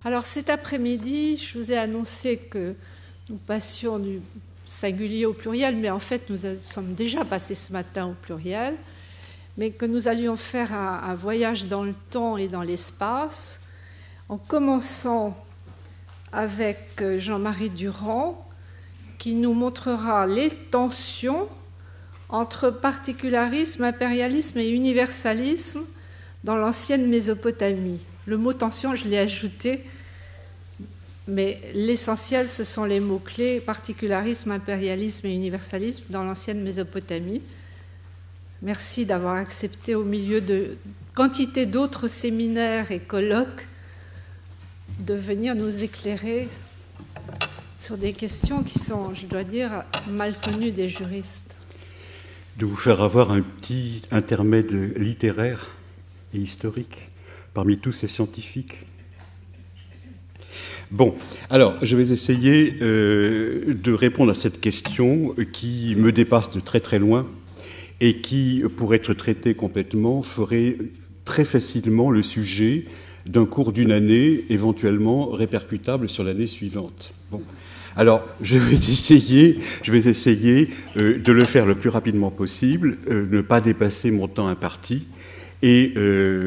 Alors cet après-midi, je vous ai annoncé que nous passions du singulier au pluriel, mais en fait nous sommes déjà passés ce matin au pluriel, mais que nous allions faire un voyage dans le temps et dans l'espace, en commençant avec Jean-Marie Durand, qui nous montrera les tensions entre particularisme, impérialisme et universalisme dans l'ancienne Mésopotamie. Le mot tension, je l'ai ajouté, mais l'essentiel, ce sont les mots-clés particularisme, impérialisme et universalisme dans l'ancienne Mésopotamie. Merci d'avoir accepté, au milieu de quantité d'autres séminaires et colloques, de venir nous éclairer sur des questions qui sont, je dois dire, mal connues des juristes. De vous faire avoir un petit intermède littéraire et historique parmi tous ces scientifiques. Bon, alors, je vais essayer de répondre à cette question qui me dépasse de très très loin et qui, pour être traitée complètement, ferait très facilement le sujet d'un cours d'une année, éventuellement répercutable sur l'année suivante. Bon. Alors, je vais essayer de le faire le plus rapidement possible, ne pas dépasser mon temps imparti. Et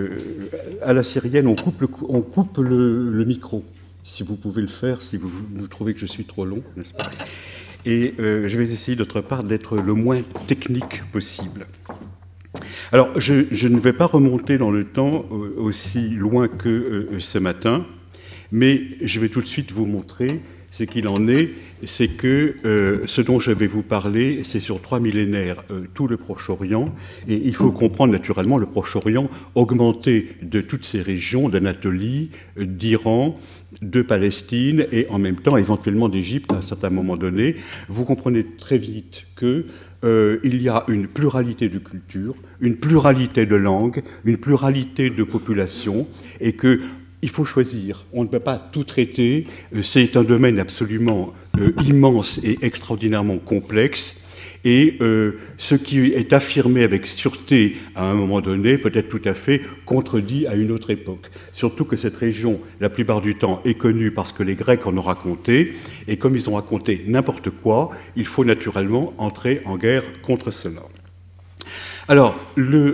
à la syrienne, on coupe le micro, si vous pouvez le faire, si vous trouvez que je suis trop long, n'est-ce pas ? Et je vais essayer, d'autre part, d'être le moins technique possible. Alors, je ne vais pas remonter dans le temps aussi loin que ce matin, mais je vais tout de suite vous montrer ce qu'il en est, c'est que ce dont je vais vous parler, c'est sur 3 millénaires, tout le Proche-Orient, et il faut comprendre naturellement le Proche-Orient augmenté de toutes ces régions, d'Anatolie, d'Iran, de Palestine, et en même temps éventuellement d'Égypte à un certain moment donné. Vous comprenez très vite que il y a une pluralité de cultures, une pluralité de langues, une pluralité de populations, et que il faut choisir. On ne peut pas tout traiter. C'est un domaine absolument immense et extraordinairement complexe. Et ce qui est affirmé avec sûreté à un moment donné peut être tout à fait contredit à une autre époque. Surtout que cette région, la plupart du temps, est connue parce que les Grecs en ont raconté. Et comme ils ont raconté n'importe quoi, il faut naturellement entrer en guerre contre cela. Alors, il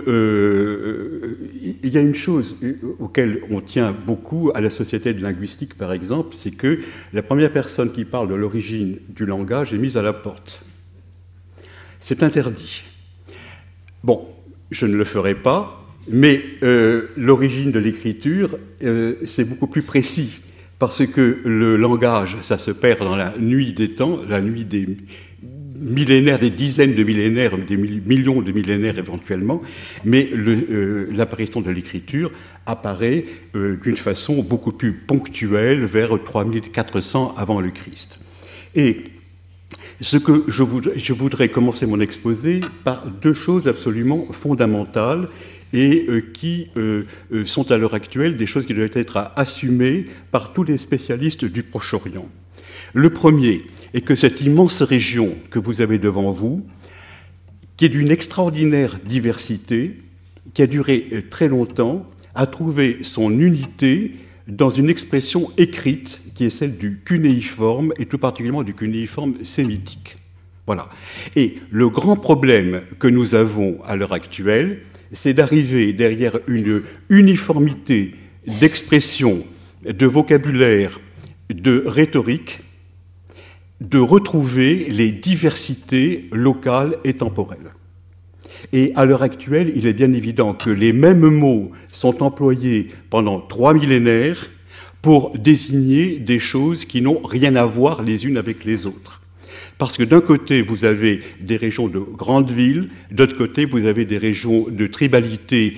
y a une chose auquel on tient beaucoup à la Société de linguistique, par exemple, c'est que la première personne qui parle de l'origine du langage est mise à la porte. C'est interdit. Bon, je ne le ferai pas, mais l'origine de l'écriture, c'est beaucoup plus précis, parce que le langage, ça se perd dans la nuit des temps, la nuit des millénaires, des dizaines de millénaires, des millions de millénaires éventuellement, mais l'apparition de l'écriture apparaît d'une façon beaucoup plus ponctuelle vers 3400 avant le Christ. Et ce que je voudrais commencer mon exposé par deux choses absolument fondamentales et qui sont à l'heure actuelle des choses qui doivent être assumées par tous les spécialistes du Proche-Orient. Le premier est que cette immense région que vous avez devant vous, qui est d'une extraordinaire diversité, qui a duré très longtemps, a trouvé son unité dans une expression écrite qui est celle du cunéiforme, et tout particulièrement du cunéiforme sémitique. Voilà. Et le grand problème que nous avons à l'heure actuelle, c'est d'arriver derrière une uniformité d'expression, de vocabulaire, de rhétorique, de retrouver les diversités locales et temporelles. Et à l'heure actuelle, il est bien évident que les mêmes mots sont employés pendant 3 millénaires pour désigner des choses qui n'ont rien à voir les unes avec les autres. Parce que d'un côté, vous avez des régions de grandes villes, d'autre côté, vous avez des régions de tribalité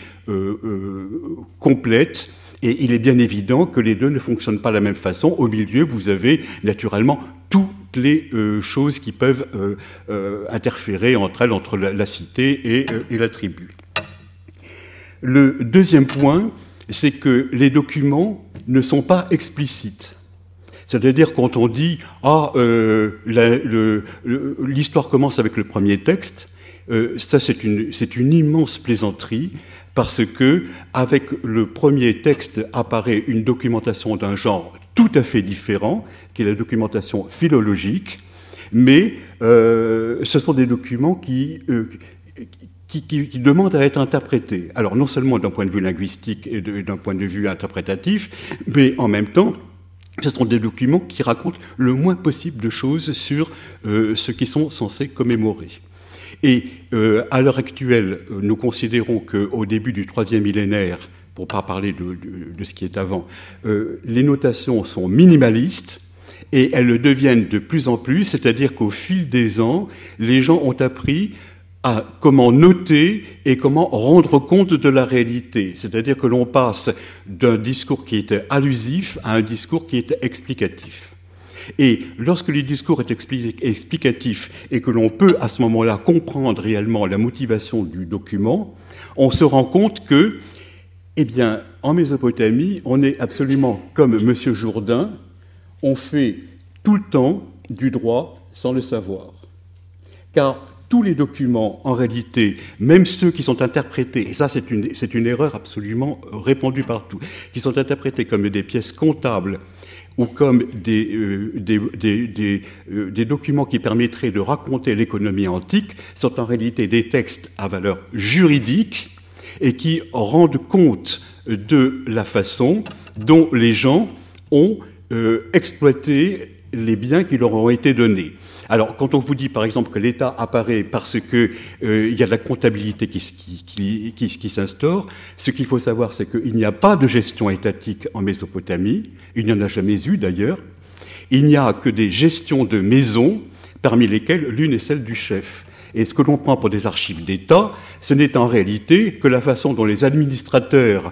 complètes, et il est bien évident que les deux ne fonctionnent pas de la même façon. Au milieu, vous avez naturellement toutes les choses qui peuvent interférer entre elles, entre la cité et la tribu. Le deuxième point, c'est que les documents ne sont pas explicites. C'est-à-dire quand on dit « Ah, l'histoire commence avec le premier texte », ça c'est une immense plaisanterie, parce que avec le premier texte apparaît une documentation d'un genre tout à fait différent, qui est la documentation philologique, mais ce sont des documents qui demandent à être interprétés. Alors non seulement d'un point de vue linguistique et d'un point de vue interprétatif, mais en même temps, ce sont des documents qui racontent le moins possible de choses sur ce qu'ils sont censés commémorer. Et à l'heure actuelle, nous considérons qu'au début du troisième millénaire, pour ne pas parler de ce qui est avant, les notations sont minimalistes et elles le deviennent de plus en plus, c'est-à-dire qu'au fil des ans, les gens ont appris à comment noter et comment rendre compte de la réalité. C'est-à-dire que l'on passe d'un discours qui est allusif à un discours qui est explicatif. Et lorsque le discours est explicatif et que l'on peut à ce moment-là comprendre réellement la motivation du document, on se rend compte que, eh bien, en Mésopotamie, on est absolument comme M. Jourdain, on fait tout le temps du droit sans le savoir. Car tous les documents, en réalité, même ceux qui sont interprétés, et ça c'est une erreur absolument répandue partout, qui sont interprétés comme des pièces comptables ou comme des documents qui permettraient de raconter l'économie antique, sont en réalité des textes à valeur juridique et qui rendent compte de la façon dont les gens ont exploité les biens qui leur ont été donnés. Alors, quand on vous dit, par exemple, que l'État apparaît parce que y a de la comptabilité qui s'instaure, ce qu'il faut savoir, c'est qu'il n'y a pas de gestion étatique en Mésopotamie. Il n'y en a jamais eu, d'ailleurs. Il n'y a que des gestions de maisons, parmi lesquelles l'une est celle du chef. Et ce que l'on prend pour des archives d'État, ce n'est en réalité que la façon dont les administrateurs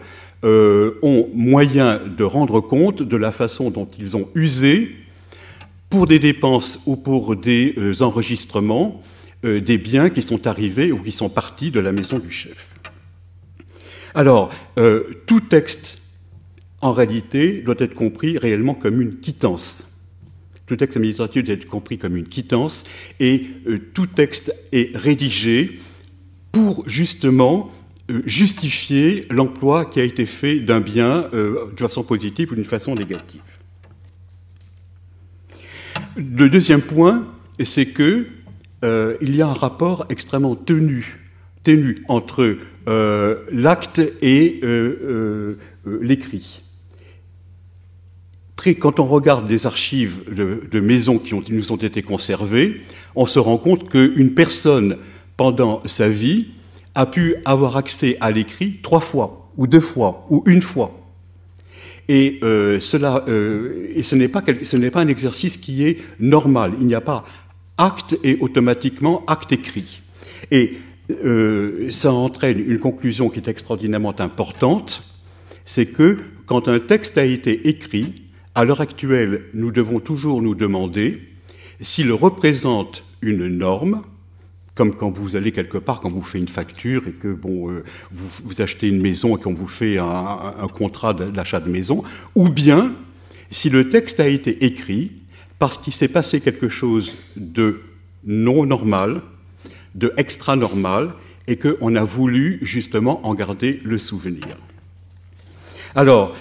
ont moyen de rendre compte de la façon dont ils ont usé pour des dépenses ou pour des enregistrements, des biens qui sont arrivés ou qui sont partis de la maison du chef. Alors, tout texte, en réalité, doit être compris réellement comme une quittance. Tout texte administratif doit être compris comme une quittance, et tout texte est rédigé pour, justement, justifier l'emploi qui a été fait d'un bien de façon positive ou d'une façon négative. Le deuxième point, c'est que il y a un rapport extrêmement ténu entre l'acte et l'écrit. Quand on regarde des archives de maisons qui nous ont été conservées, on se rend compte qu'une personne, pendant sa vie, a pu avoir accès à l'écrit 3 fois, ou 2 fois, ou 1 fois. Et ce n'est pas un exercice qui est normal. Il n'y a pas acte et automatiquement acte écrit. Et ça entraîne une conclusion qui est extraordinairement importante, c'est que quand un texte a été écrit, à l'heure actuelle, nous devons toujours nous demander s'il représente une norme, comme quand vous allez quelque part, quand vous faites une facture et que vous achetez une maison et qu'on vous fait un contrat d'achat de maison, ou bien si le texte a été écrit parce qu'il s'est passé quelque chose de non normal, de extra-normal, et qu'on a voulu justement en garder le souvenir. Alors,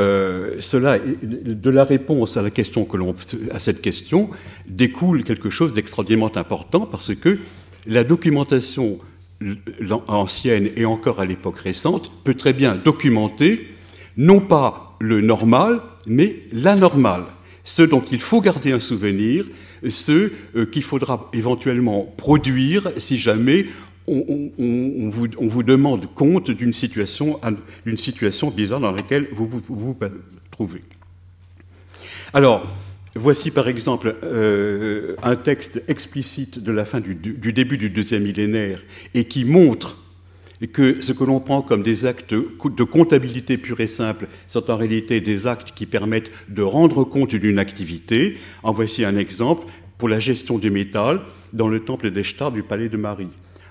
de la réponse à cette question découle quelque chose d'extraordinairement important, parce que la documentation ancienne et encore à l'époque récente peut très bien documenter non pas le normal, mais l'anormal. Ce dont il faut garder un souvenir, ce qu'il faudra éventuellement produire si jamais on vous demande compte d'une situation bizarre dans laquelle vous vous trouvez. Alors, voici par exemple un texte explicite de la fin du début du deuxième millénaire et qui montre que ce que l'on prend comme des actes de comptabilité pure et simple sont en réalité des actes qui permettent de rendre compte d'une activité. En voici un exemple pour la gestion du métal dans le temple d'Eshtar du palais de Marie.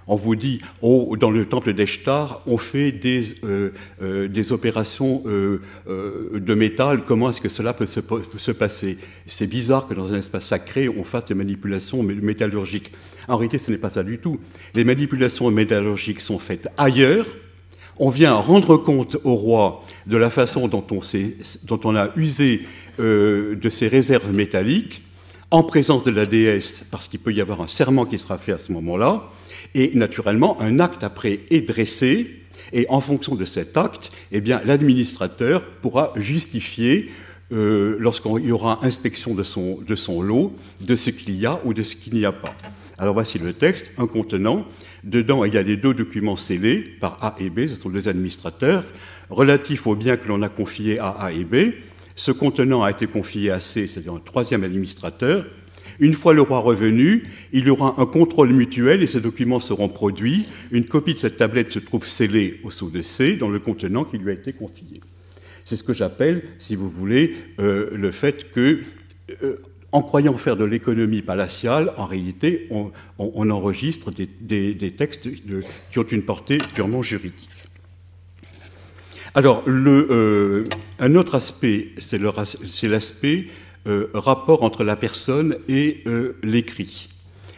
On vous dit, oh, dans le temple d'Eshtar, on fait des opérations de métal, comment est-ce que cela peut se passer? C'est bizarre que dans un espace sacré, on fasse des manipulations métallurgiques. En réalité, ce n'est pas ça du tout. Les manipulations métallurgiques sont faites ailleurs. On vient rendre compte au roi de la façon dont on a usé de ses réserves métalliques, en présence de la déesse, parce qu'il peut y avoir un serment qui sera fait à ce moment-là, et naturellement, un acte après est dressé, et en fonction de cet acte, eh bien, l'administrateur pourra justifier, lorsqu'il y aura inspection de son lot, de ce qu'il y a ou de ce qu'il n'y a pas. Alors voici le texte, un contenant. Dedans, il y a les 2 documents scellés par A et B, ce sont les administrateurs, relatifs aux biens que l'on a confiés à A et B. Ce contenant a été confié à C, c'est-à-dire un 3e administrateur. Une fois le roi revenu, il y aura un contrôle mutuel et ces documents seront produits. Une copie de cette tablette se trouve scellée au sceau de C dans le contenant qui lui a été confié. C'est ce que j'appelle, si vous voulez, le fait que, en croyant faire de l'économie palatiale, en réalité, on enregistre des textes qui ont une portée purement juridique. Alors, un autre aspect, c'est l'aspect rapport entre la personne et l'écrit.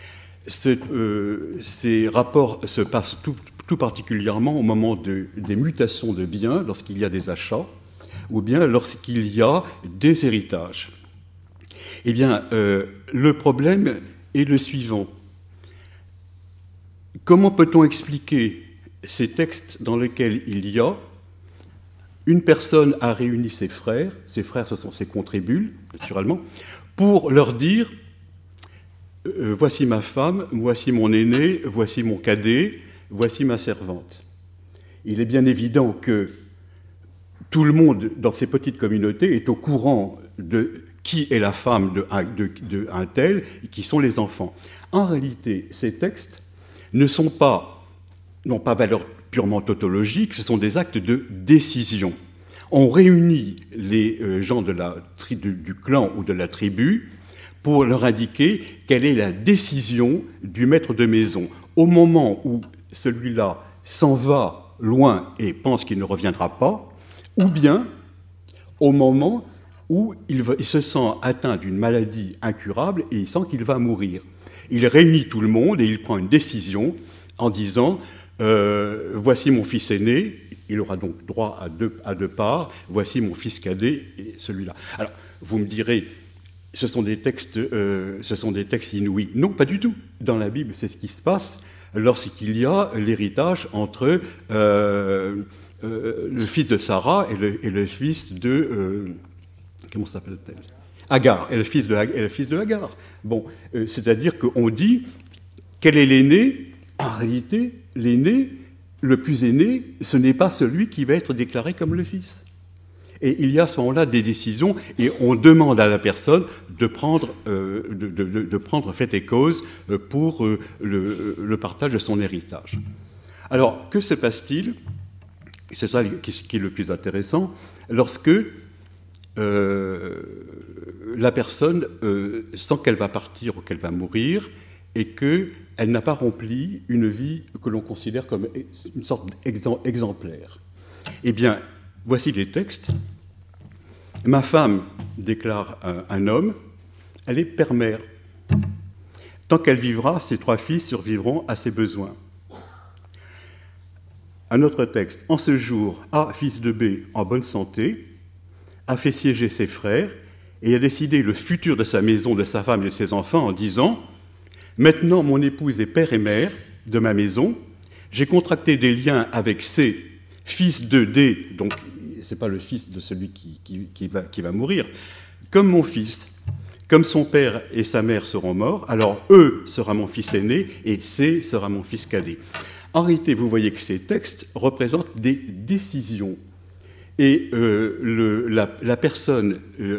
Ces rapports se passent tout particulièrement au moment des mutations de biens, lorsqu'il y a des achats, ou bien lorsqu'il y a des héritages. Eh bien, le problème est le suivant. Comment peut-on expliquer ces textes dans lesquels il y a une personne a réuni ses frères, ce sont ses contribules, naturellement, pour leur dire voici ma femme, voici mon aîné, voici mon cadet, voici ma servante. Il est bien évident que tout le monde dans ces petites communautés est au courant de qui est la femme de un tel, et qui sont les enfants. En réalité, ces textes n'ont pas valeur purement tautologique, ce sont des actes de décision. On réunit les gens du clan ou de la tribu pour leur indiquer quelle est la décision du maître de maison. Au moment où celui-là s'en va loin et pense qu'il ne reviendra pas, ou bien au moment où il se sent atteint d'une maladie incurable et il sent qu'il va mourir. Il réunit tout le monde et il prend une décision en disant voici mon fils aîné, il aura donc droit à deux parts, voici mon fils cadet et celui-là. Alors, vous me direz, ce sont des textes inouïs. Non, pas du tout. Dans la Bible, c'est ce qui se passe lorsqu'il y a l'héritage entre le fils de Sarah et le fils de... comment s'appelle-t-elle ? Agar, et le fils de Agar. Bon, c'est-à-dire qu'on dit, quel est l'aîné ? En réalité, l'aîné, le plus aîné, ce n'est pas celui qui va être déclaré comme le fils. Et il y a à ce moment-là des décisions, et on demande à la personne de prendre fait et cause pour le partage de son héritage. Alors, que se passe-t-il ? C'est ça qui est le plus intéressant, lorsque la personne sent qu'elle va partir ou qu'elle va mourir, et qu'elle n'a pas rempli une vie que l'on considère comme une sorte d'exemplaire. Eh bien, voici les textes. Ma femme, déclare un homme, elle est père-mère. Tant qu'elle vivra, ses 3 fils survivront à ses besoins. Un autre texte. En ce jour, A, fils de B, en bonne santé, a fait siéger ses frères et a décidé le futur de sa maison, de sa femme et de ses enfants en disant « Maintenant, mon épouse est père et mère de ma maison. J'ai contracté des liens avec C, fils de D, donc ce n'est pas le fils de celui qui va mourir, comme mon fils. Comme son père et sa mère seront morts, alors E sera mon fils aîné et C sera mon fils cadet. » En réalité, vous voyez que ces textes représentent des décisions. Et la personne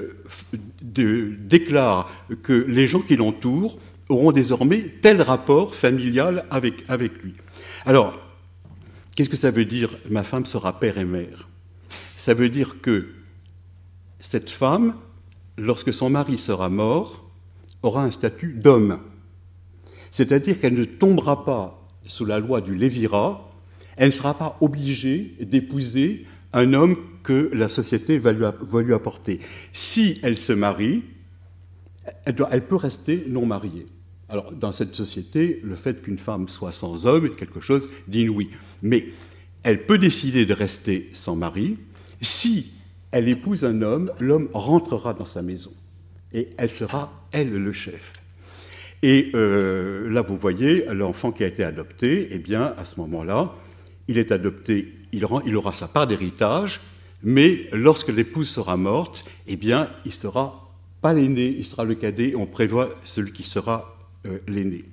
déclare que les gens qui l'entourent auront désormais tel rapport familial avec lui. Alors, qu'est-ce que ça veut dire « ma femme sera père et mère » ? Ça veut dire que cette femme, lorsque son mari sera mort, aura un statut d'homme. C'est-à-dire qu'elle ne tombera pas sous la loi du Lévirat, elle ne sera pas obligée d'épouser un homme que la société va lui apporter. Si elle se marie, elle peut rester non mariée. Alors, dans cette société, le fait qu'une femme soit sans homme est quelque chose d'inouï. Mais elle peut décider de rester sans mari. Si elle épouse un homme, l'homme rentrera dans sa maison. Et elle sera, elle, le chef. Et là, vous voyez, l'enfant qui a été adopté, eh bien, à ce moment-là, il est adopté, il aura sa part d'héritage, mais lorsque l'épouse sera morte, eh bien, il ne sera pas l'aîné, il sera le cadet, on prévoit celui qui sera l'aîné.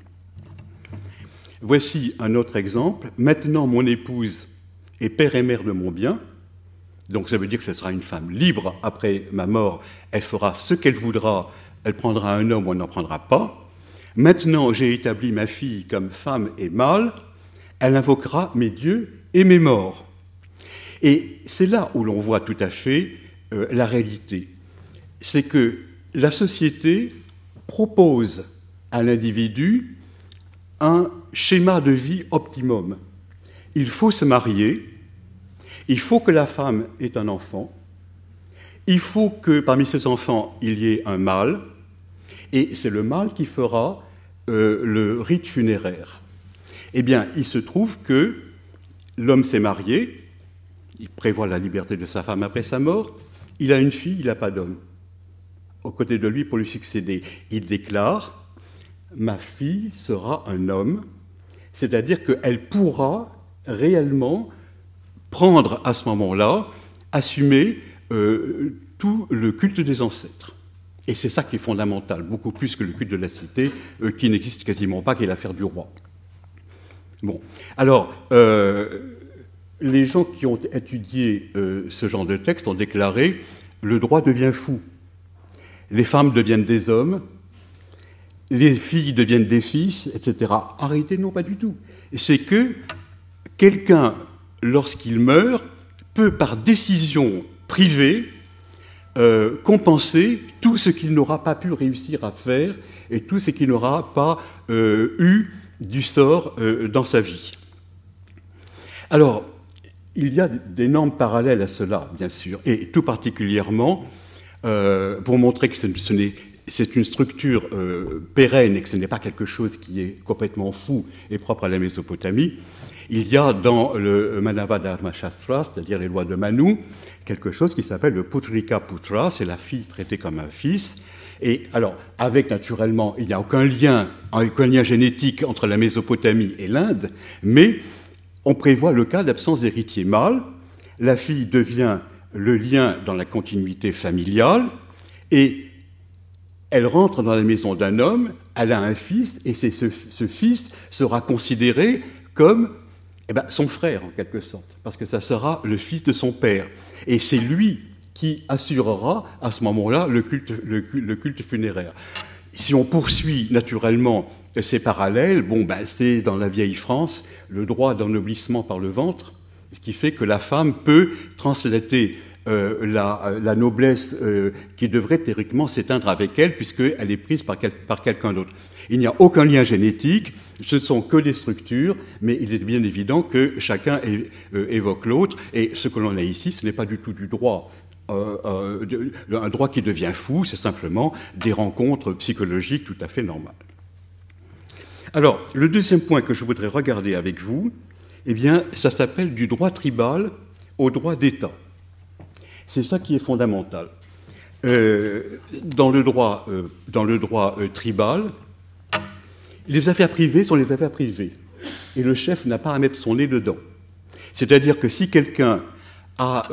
Voici un autre exemple. Maintenant, mon épouse est père et mère de mon bien, donc ça veut dire que ce sera une femme libre après ma mort, elle fera ce qu'elle voudra, elle prendra un homme ou elle n'en prendra pas. Maintenant, j'ai établi ma fille comme femme et mâle, elle invoquera mes dieux et mes morts. Et c'est là où l'on voit tout à fait la réalité. C'est que la société propose à l'individu un schéma de vie optimum. Il faut se marier, il faut que la femme ait un enfant, il faut que parmi ces enfants, il y ait un mâle, et c'est le mâle qui fera le rite funéraire. Eh bien, il se trouve que l'homme s'est marié, il prévoit la liberté de sa femme après sa mort, il a une fille, il n'a pas d'homme aux côtés de lui pour lui succéder. Il déclare « Ma fille sera un homme », c'est-à-dire qu'elle pourra réellement prendre à ce moment-là, assumer tout le culte des ancêtres. Et c'est ça qui est fondamental, beaucoup plus que le culte de la cité, qui n'existe quasiment pas, qui est l'affaire du roi. Bon, alors, les gens qui ont étudié ce genre de texte ont déclaré « le droit devient fou, les femmes deviennent des hommes, les filles deviennent des fils, etc. » En réalité, non, pas du tout. C'est que quelqu'un, lorsqu'il meurt, peut, par décision privée, compenser tout ce qu'il n'aura pas pu réussir à faire et tout ce qu'il n'aura pas eu du sort dans sa vie. Alors, il y a d'énormes parallèles à cela, bien sûr, et tout particulièrement pour montrer que c'est une structure pérenne et que ce n'est pas quelque chose qui est complètement fou et propre à la Mésopotamie. Il y a dans le Manava Dharma Shastra, c'est-à-dire les lois de Manu, quelque chose qui s'appelle le Putrika Putra, c'est la fille traitée comme un fils. Et alors, avec naturellement, il n'y a aucun lien génétique entre la Mésopotamie et l'Inde, mais on prévoit le cas d'absence d'héritier mâle. La fille devient le lien dans la continuité familiale et elle rentre dans la maison d'un homme, elle a un fils et ce fils sera considéré comme son frère, en quelque sorte, parce que ça sera le fils de son père. Et c'est lui qui assurera, à ce moment-là, le culte funéraire. Si on poursuit, naturellement, ces parallèles, c'est, dans la vieille France, le droit d'ennoblissement par le ventre, ce qui fait que la femme peut translater la noblesse qui devrait théoriquement s'éteindre avec elle, puisqu'elle est prise par quelqu'un d'autre. Il n'y a aucun lien génétique, ce ne sont que des structures, mais il est bien évident que chacun évoque l'autre, et ce que l'on a ici, ce n'est pas du tout du droit. Un droit qui devient fou, c'est simplement des rencontres psychologiques tout à fait normales. Alors, le deuxième point que je voudrais regarder avec vous, eh bien, ça s'appelle du droit tribal au droit d'État. C'est ça qui est fondamental. Dans le droit tribal, les affaires privées sont les affaires privées, et le chef n'a pas à mettre son nez dedans. C'est-à-dire que si quelqu'un a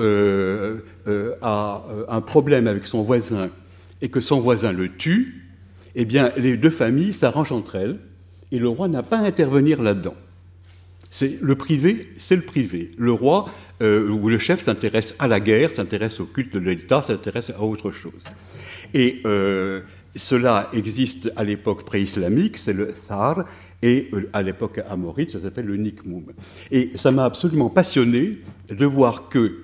un problème avec son voisin et que son voisin le tue, eh bien, les deux familles s'arrangent entre elles, et le roi n'a pas à intervenir là-dedans. C'est le privé. Le roi ou le chef s'intéresse à la guerre, s'intéresse au culte de l'État, s'intéresse à autre chose. Et cela existe à l'époque pré-islamique, c'est le Thar, et à l'époque amorite, ça s'appelle le Nikmoum. Et ça m'a absolument passionné de voir que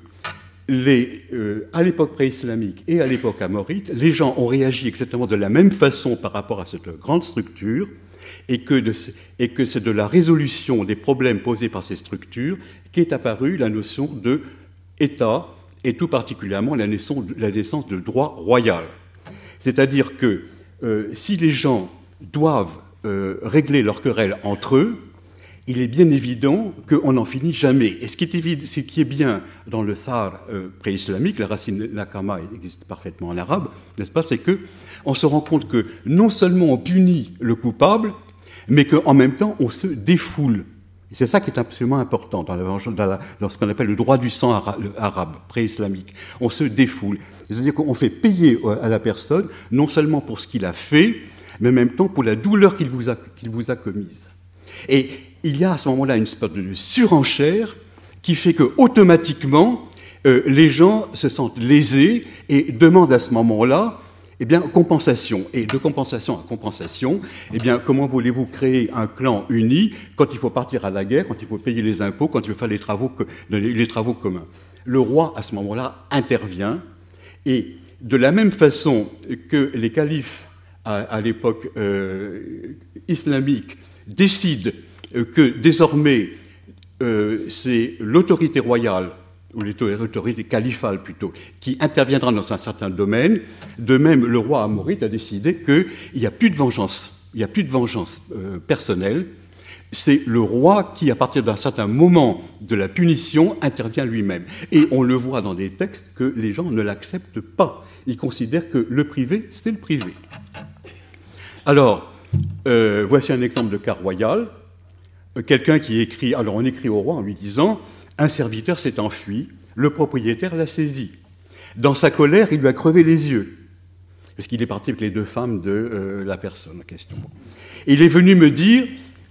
à l'époque pré-islamique et à l'époque amorite, les gens ont réagi exactement de la même façon par rapport à cette grande structure, et que c'est de la résolution des problèmes posés par ces structures qu'est apparue la notion d'État, et tout particulièrement la naissance de droit royal. C'est-à-dire que si les gens doivent régler leurs querelles entre eux, il est bien évident qu'on n'en finit jamais. Et ce qui est bien dans le thar pré-islamique, la racine nakama existe parfaitement en arabe, n'est-ce pas, c'est qu'on se rend compte que non seulement on punit le coupable, mais qu'en même temps on se défoule. Et c'est ça qui est absolument important dans ce qu'on appelle le droit du sang arabe, pré-islamique. On se défoule. C'est-à-dire qu'on fait payer à la personne, non seulement pour ce qu'il a fait, mais en même temps pour la douleur qu'il vous a commise. Et il y a à ce moment-là une sorte de surenchère qui fait que automatiquement les gens se sentent lésés et demandent à ce moment-là compensation. Et de compensation à compensation, comment voulez-vous créer un clan uni quand il faut partir à la guerre, quand il faut payer les impôts, quand il faut faire les travaux communs? Le roi, à ce moment-là, intervient, et de la même façon que les califes à l'époque islamique décident que désormais c'est l'autorité royale, ou l'autorité califale plutôt, qui interviendra dans un certain domaine. De même, le roi amorite a décidé qu'il n'y a plus de vengeance, personnelle. C'est le roi qui, à partir d'un certain moment de la punition, intervient lui-même. Et on le voit dans des textes que les gens ne l'acceptent pas. Ils considèrent que le privé, c'est le privé. Alors, voici un exemple de cas royal. Quelqu'un qui écrit, alors on écrit au roi en lui disant « Un serviteur s'est enfui, le propriétaire l'a saisi. Dans sa colère, il lui a crevé les yeux. » Parce qu'il est parti avec les 2 femmes de la personne en question. Et il est venu me dire,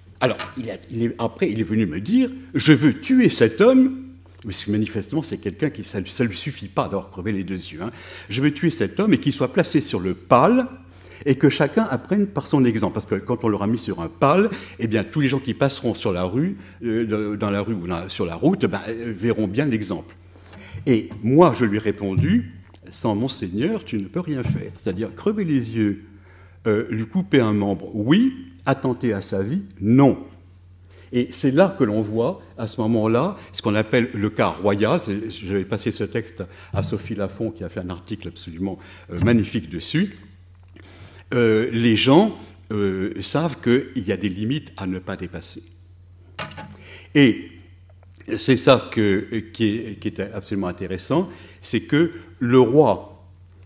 il est venu me dire « Je veux tuer cet homme », parce que manifestement c'est quelqu'un qui, ça ne lui suffit pas d'avoir crevé les 2 yeux. Hein. « Je veux tuer cet homme et qu'il soit placé sur le pal, et que chacun apprenne par son exemple. » Parce que quand on l'aura mis sur un pal, tous les gens qui passeront sur la rue, dans la rue ou sur la route, verront bien l'exemple. Et moi, je lui ai répondu, sans Monseigneur, tu ne peux rien faire. C'est-à-dire, crever les yeux, lui couper un membre, oui, attenter à sa vie, non. Et c'est là que l'on voit, à ce moment-là, ce qu'on appelle le cas royal. Je vais passer ce texte à Sophie Lafont, qui a fait un article absolument magnifique dessus. Les gens savent qu'il y a des limites à ne pas dépasser. Et c'est ça qui est absolument intéressant, c'est que le roi,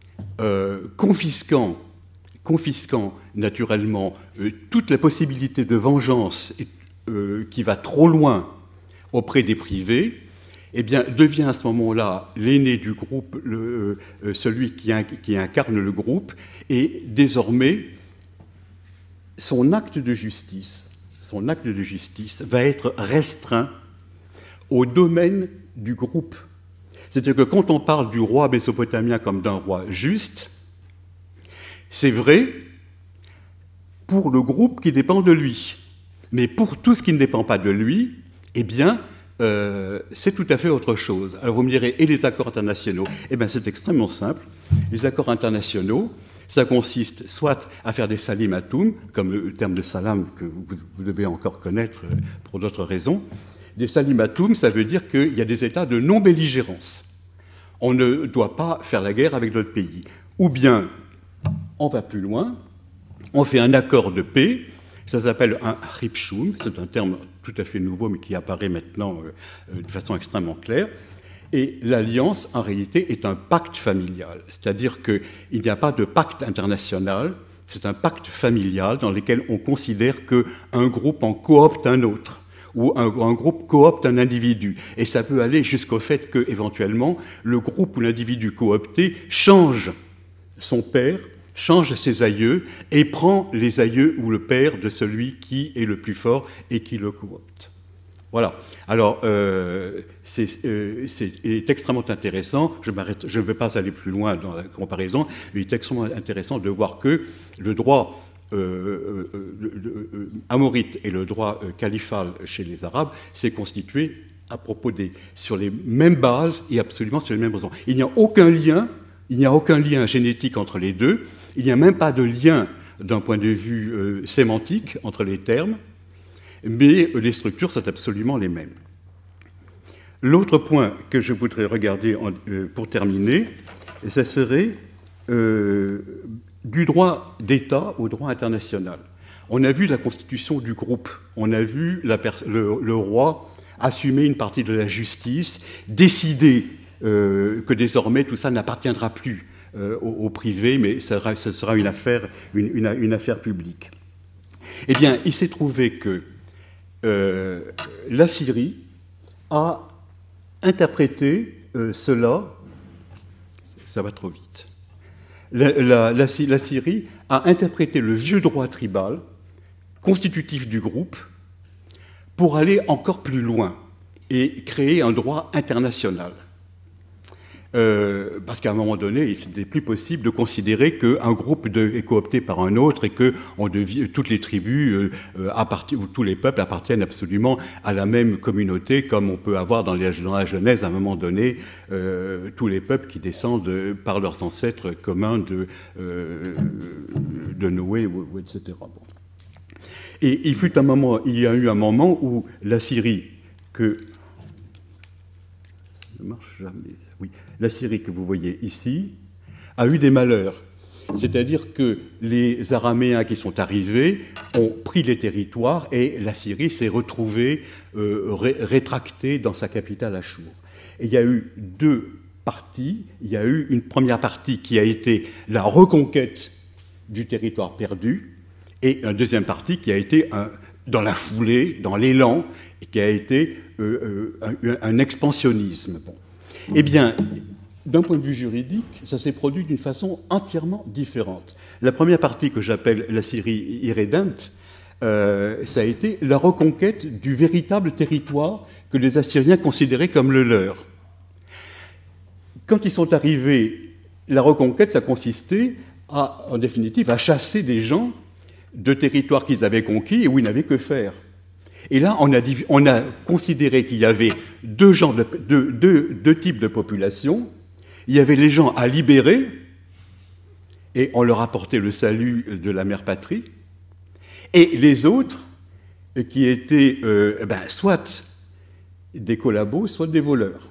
confisquant naturellement toute la possibilité de vengeance qui va trop loin auprès des privés, devient à ce moment-là l'aîné du groupe, celui qui incarne le groupe, et désormais, son acte de justice va être restreint au domaine du groupe. C'est-à-dire que quand on parle du roi mésopotamien comme d'un roi juste, c'est vrai pour le groupe qui dépend de lui. Mais pour tout ce qui ne dépend pas de lui, c'est tout à fait autre chose. Alors vous me direz, et les accords internationaux ? C'est extrêmement simple. Les accords internationaux, ça consiste soit à faire des salim-atoum, comme le terme de salam que vous devez encore connaître pour d'autres raisons. Des salim-atoum, ça veut dire qu'il y a des états de non-belligérance. On ne doit pas faire la guerre avec d'autres pays. Ou bien, on va plus loin, on fait un accord de paix. Ça s'appelle un ripshum, c'est un terme tout à fait nouveau, mais qui apparaît maintenant de façon extrêmement claire. Et l'alliance, en réalité, est un pacte familial. C'est-à-dire qu'il n'y a pas de pacte international, c'est un pacte familial dans lequel on considère qu'un groupe en coopte un autre, ou un groupe coopte un individu. Et ça peut aller jusqu'au fait qu'éventuellement, le groupe ou l'individu coopté change son père, change ses aïeux et prend les aïeux ou le père de celui qui est le plus fort et qui le coopte. Voilà. Alors, c'est extrêmement intéressant. Je ne vais pas aller plus loin dans la comparaison, mais il est extrêmement intéressant de voir que le droit amorite et le droit califal chez les Arabes s'est constitué sur les mêmes bases et absolument sur les mêmes raisons. Il n'y a aucun lien génétique entre les deux. Il n'y a même pas de lien d'un point de vue sémantique entre les termes, mais les structures sont absolument les mêmes. L'autre point que je voudrais regarder pour terminer, ça serait du droit d'État au droit international. On a vu la constitution du groupe, on a vu le roi assumer une partie de la justice, décider que désormais tout ça n'appartiendra plus au privé, mais ce sera une affaire publique. Eh bien, il s'est trouvé que la Syrie a interprété cela, ça va trop vite, la Syrie a interprété le vieux droit tribal, constitutif du groupe, pour aller encore plus loin et créer un droit international. Parce qu'à un moment donné, il n'était plus possible de considérer qu'un groupe est coopté par un autre et que toutes les tribus ou tous les peuples appartiennent absolument à la même communauté, comme on peut avoir dans la Genèse à un moment donné tous les peuples qui descendent par leurs ancêtres communs de Noé, etc. Bon. Et il y a eu un moment où la Syrie ça ne marche jamais. Oui, la Syrie que vous voyez ici a eu des malheurs. C'est-à-dire que les Araméens qui sont arrivés ont pris les territoires et la Syrie s'est retrouvée rétractée dans sa capitale Achour. Et il y a eu deux parties. Il y a eu une première partie qui a été la reconquête du territoire perdu et une deuxième partie qui a été dans la foulée, dans l'élan, et qui a été un expansionnisme. Bon. Eh bien, d'un point de vue juridique, ça s'est produit d'une façon entièrement différente. La première partie que j'appelle la Syrie irrédente, ça a été la reconquête du véritable territoire que les Assyriens considéraient comme le leur. Quand ils sont arrivés, la reconquête, ça consistait en définitive, à chasser des gens de territoires qu'ils avaient conquis et où ils n'avaient que faire. Et là, on a considéré qu'il y avait deux types de population. Il y avait les gens à libérer, et on leur apportait le salut de la mère patrie, et les autres qui étaient soit des collabos, soit des voleurs.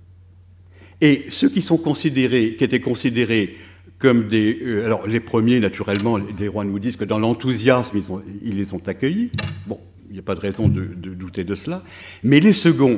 Et ceux qui étaient considérés comme des... alors, les premiers, naturellement, les rois nous disent que dans l'enthousiasme, ils les ont accueillis. Bon, il n'y a pas de raison de douter de cela. Mais les seconds,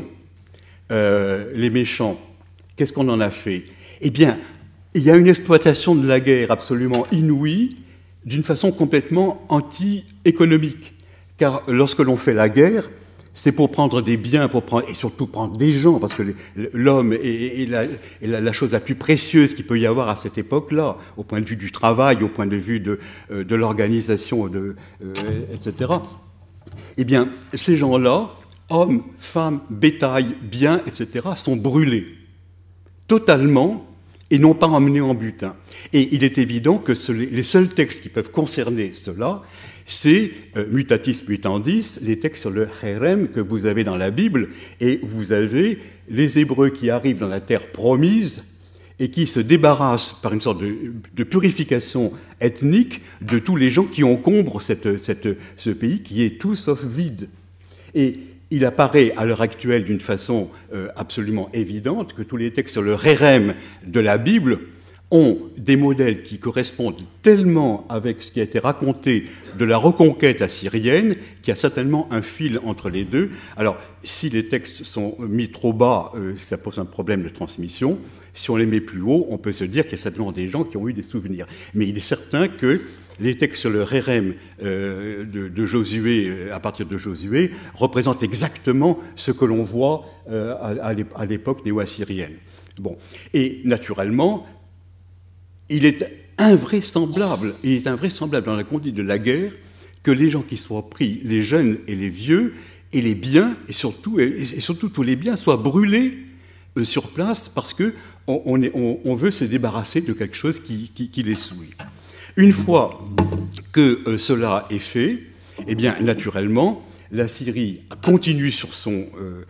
les méchants, qu'est-ce qu'on en a fait? Eh bien, il y a une exploitation de la guerre absolument inouïe, d'une façon complètement anti-économique. Car lorsque l'on fait la guerre, c'est pour prendre des biens, et surtout prendre des gens, parce que l'homme est la chose la plus précieuse qu'il peut y avoir à cette époque-là, au point de vue du travail, au point de vue de l'organisation, etc. Eh bien, ces gens-là, hommes, femmes, bétail, biens, etc., sont brûlés totalement et non pas emmenés en butin. Et il est évident que les seuls textes qui peuvent concerner cela, c'est mutatis mutandis, les textes sur le Hérem que vous avez dans la Bible, et vous avez les Hébreux qui arrivent dans la terre promise et qui se débarrassent par une sorte de purification ethnique de tous les gens qui encombrent ce pays qui est tout sauf vide. Et il apparaît à l'heure actuelle d'une façon absolument évidente que tous les textes sur le Hérem de la Bible ont des modèles qui correspondent tellement avec ce qui a été raconté de la reconquête assyrienne qu'il y a certainement un fil entre les deux. Alors, si les textes sont mis trop bas, ça pose un problème de transmission. Si on les met plus haut, on peut se dire qu'il y a certainement des gens qui ont eu des souvenirs. Mais il est certain que les textes sur le Hérem de Josué, à partir de Josué, représentent exactement ce que l'on voit à l'époque néo-assyrienne. Bon. Et naturellement, il est invraisemblable dans la conduite de la guerre que les gens qui soient pris, les jeunes et les vieux, et les biens, et surtout tous les biens, soient brûlés sur place parce qu'on veut se débarrasser de quelque chose qui les souille. Une fois que cela est fait, eh bien, naturellement, la Syrie continue sur son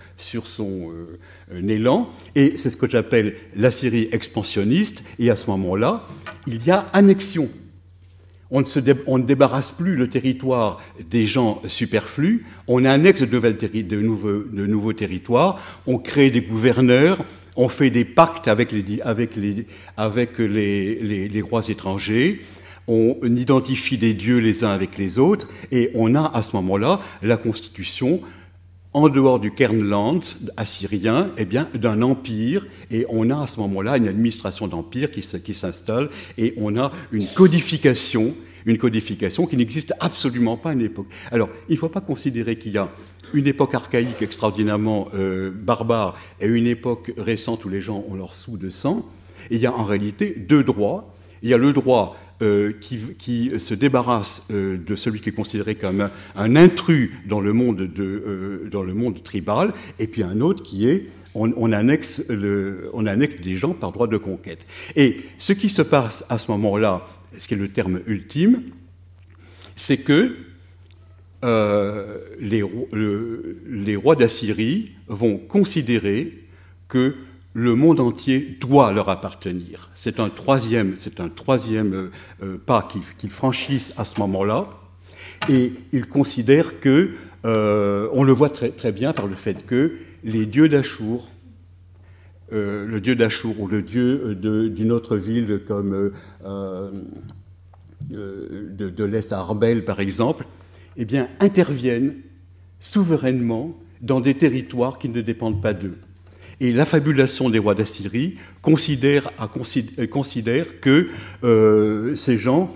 élan, et c'est ce que j'appelle la Syrie expansionniste, et à ce moment-là, il y a annexion. on ne débarrasse plus le territoire des gens superflus, on annexe de nouveaux territoires, on crée des gouverneurs, on fait des pactes avec les rois étrangers, on identifie des dieux les uns avec les autres, et on a à ce moment-là la constitution, en dehors du Kernland assyrien, eh bien, d'un empire, et on a à ce moment-là une administration d'empire qui s'installe, et on a une codification qui n'existe absolument pas à une époque. Alors, il ne faut pas considérer qu'il y a une époque archaïque extraordinairement barbare et une époque récente où les gens ont leur sou de sang. Et il y a en réalité deux droits. Il y a le droit qui se débarrasse de celui qui est considéré comme un intrus dans le monde tribal, et puis un autre qui est on annexe des gens par droit de conquête. Et ce qui se passe à ce moment-là, ce qui est le terme ultime, c'est que les rois d'Assyrie vont considérer que le monde entier doit leur appartenir. C'est un troisième pas qu'ils franchissent à ce moment-là, et ils considèrent que, on le voit très, très bien par le fait que les dieux d'Achour, le dieu d'Achour ou le dieu d'une autre ville comme de l'Est à Arbel par exemple, eh bien, interviennent souverainement dans des territoires qui ne dépendent pas d'eux. Et la fabulation des rois d'Assyrie considère que ces gens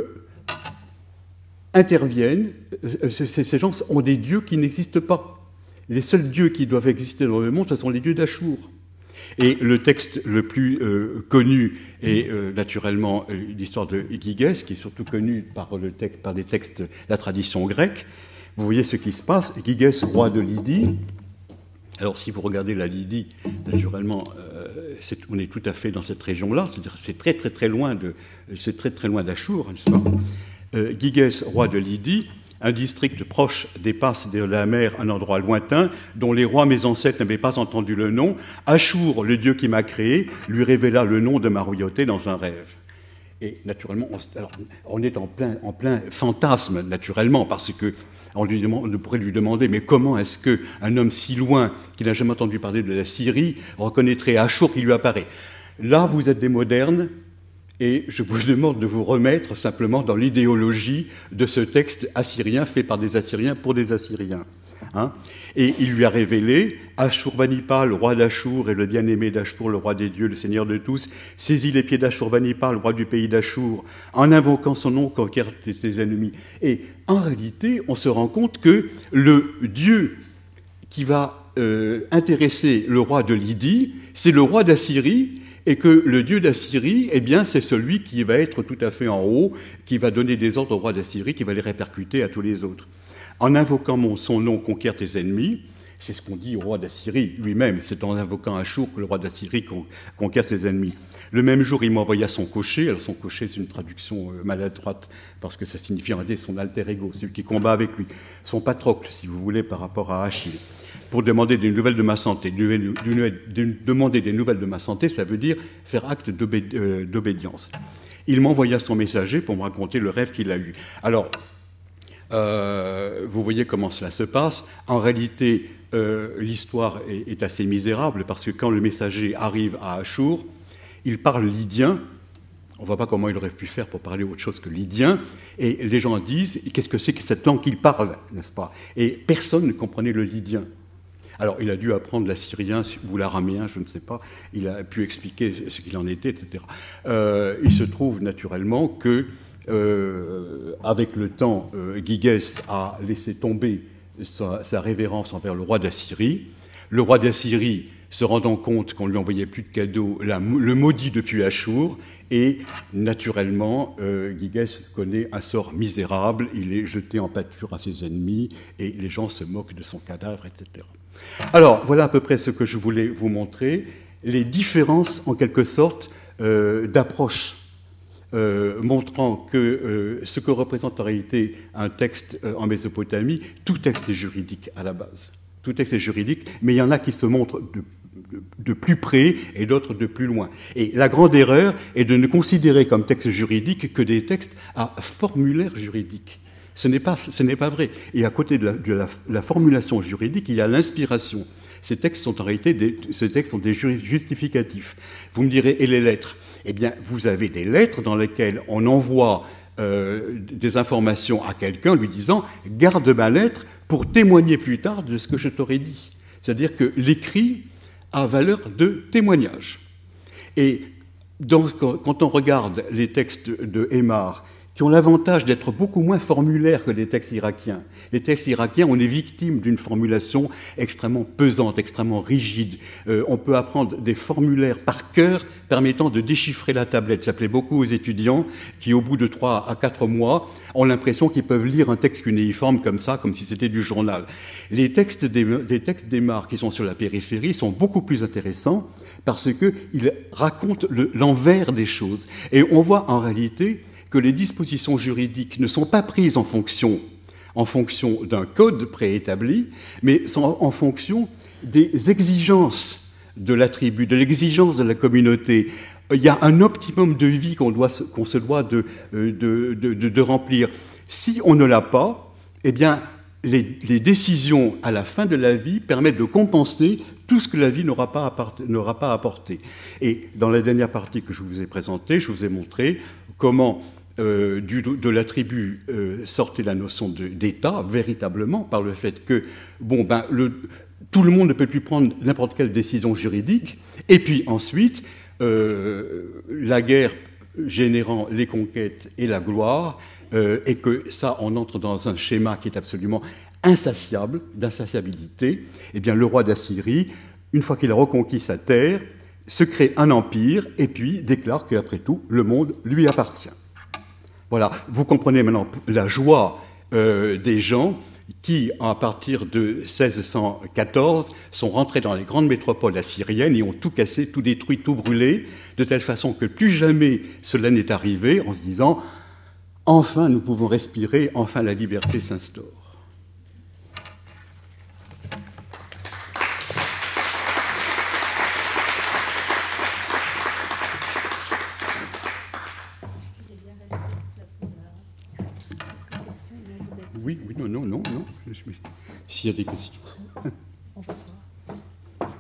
interviennent, ces gens ont des dieux qui n'existent pas. Les seuls dieux qui doivent exister dans le monde, ce sont les dieux d'Achour. Et le texte le plus connu est naturellement l'histoire de Gygès, qui est surtout connu par des textes de la tradition grecque. Vous voyez ce qui se passe. Gygès, roi de Lydie. Alors, si vous regardez la Lydie, naturellement, on est tout à fait dans cette région-là. C'est-à-dire, c'est très très loin d'Achour, n'est-ce pas ? Gygès, roi de Lydie, un district proche des passes de la mer, un endroit lointain, dont les rois mes ancêtres n'avaient pas entendu le nom. Achour, le dieu qui m'a créé, lui révéla le nom de ma royauté dans un rêve. Et naturellement, on est en plein fantasme, naturellement, parce que on pourrait lui demander, mais comment est-ce qu'un homme si loin, qui n'a jamais entendu parler de la Syrie, reconnaîtrait Achour qui lui apparaît ? Là, vous êtes des modernes, et je vous demande de vous remettre simplement dans l'idéologie de ce texte assyrien fait par des Assyriens pour des Assyriens. Hein ? Et il lui a révélé, Ashurbanipal, roi d'Achour, et le bien-aimé d'Achour, le roi des dieux, le seigneur de tous, saisit les pieds d'Ashurbanipal, roi du pays d'Achour, en invoquant son nom, conquiert ses ennemis. Et en réalité, on se rend compte que le dieu qui va intéresser le roi de Lydie, c'est le roi d'Assyrie, et que le dieu d'Assyrie, eh bien, c'est celui qui va être tout à fait en haut, qui va donner des ordres au roi d'Assyrie, qui va les répercuter à tous les autres. En invoquant son nom, conquiert tes ennemis, c'est ce qu'on dit au roi d'Assyrie lui-même, c'est en invoquant Achour que le roi d'Assyrie conquiert ses ennemis. Le même jour, il m'envoya son cocher. Alors son cocher, c'est une traduction maladroite, parce que ça signifie en réalité son alter ego, celui qui combat avec lui, son patrocle, si vous voulez, par rapport à Achille, pour demander des nouvelles de ma santé. Demander des nouvelles de ma santé, ça veut dire faire acte d'obédience. Il m'envoya son messager pour me raconter le rêve qu'il a eu. Alors, vous voyez comment cela se passe. En réalité, l'histoire est assez misérable, parce que quand le messager arrive à Achour, il parle lydien. On ne voit pas comment il aurait pu faire pour parler autre chose que lydien. Et les gens disent, qu'est-ce que c'est que cette langue qu'il parle, n'est-ce pas ? Et personne ne comprenait le lydien. Alors, il a dû apprendre l'assyrien ou l'araméen, je ne sais pas. Il a pu expliquer ce qu'il en était, etc. Il se trouve naturellement que, avec le temps, Gygès a laissé tomber sa révérence envers le roi d'Assyrie. Le roi d'Assyrie, se rendant compte qu'on ne lui envoyait plus de cadeaux, le maudit depuis Achour, et naturellement, Gygès connaît un sort misérable, il est jeté en pâture à ses ennemis, et les gens se moquent de son cadavre, etc. Alors, voilà à peu près ce que je voulais vous montrer, les différences, en quelque sorte, d'approche, montrant que ce que représente en réalité un texte en Mésopotamie, tout texte est juridique à la base. Tout texte est juridique, mais il y en a qui se montrent de plus près et d'autres de plus loin. Et la grande erreur est de ne considérer comme texte juridique que des textes à formulaire juridique. Ce n'est pas vrai. Et à côté de la formulation juridique, il y a l'inspiration. Ces textes sont en réalité des justificatifs. Vous me direz, et les lettres? Eh bien, vous avez des lettres dans lesquelles on envoie des informations à quelqu'un lui disant « garde ma lettre pour témoigner plus tard de ce que je t'aurais dit ». C'est-à-dire que l'écrit a valeur de témoignage. Et donc, quand on regarde les textes de Aymar, qui ont l'avantage d'être beaucoup moins formulaires que les textes irakiens. Les textes irakiens, on est victime d'une formulation extrêmement pesante, extrêmement rigide. On peut apprendre des formulaires par cœur permettant de déchiffrer la tablette. Ça plaît beaucoup aux étudiants qui, au bout de 3 à 4 mois, ont l'impression qu'ils peuvent lire un texte cunéiforme comme ça, comme si c'était du journal. Les textes d'Aymar qui sont sur la périphérie sont beaucoup plus intéressants parce qu'ils racontent l'envers des choses. Et on voit en réalité que les dispositions juridiques ne sont pas prises en fonction d'un code préétabli, mais sont en fonction des exigences de la tribu, de l'exigence de la communauté. Il y a un optimum de vie qu'on se doit de remplir. Si on ne l'a pas, eh bien, les décisions à la fin de la vie permettent de compenser tout ce que la vie n'aura pas apporté. Et dans la dernière partie que je vous ai présentée, je vous ai montré comment de la tribu sortait la notion d'État, véritablement, par le fait que, tout le monde ne peut plus prendre n'importe quelle décision juridique, et puis ensuite, la guerre générant les conquêtes et la gloire, et que ça, on entre dans un schéma qui est absolument insatiable, d'insatiabilité. Eh bien, le roi d'Assyrie, une fois qu'il a reconquis sa terre, se crée un empire, et puis déclare qu'après tout, le monde lui appartient. Voilà, vous comprenez maintenant la joie des gens qui, à partir de 1614, sont rentrés dans les grandes métropoles assyriennes et ont tout cassé, tout détruit, tout brûlé, de telle façon que plus jamais cela n'est arrivé, en se disant « enfin nous pouvons respirer, enfin la liberté s'instaure ». Oui, non. S'il y a des questions. On va voir.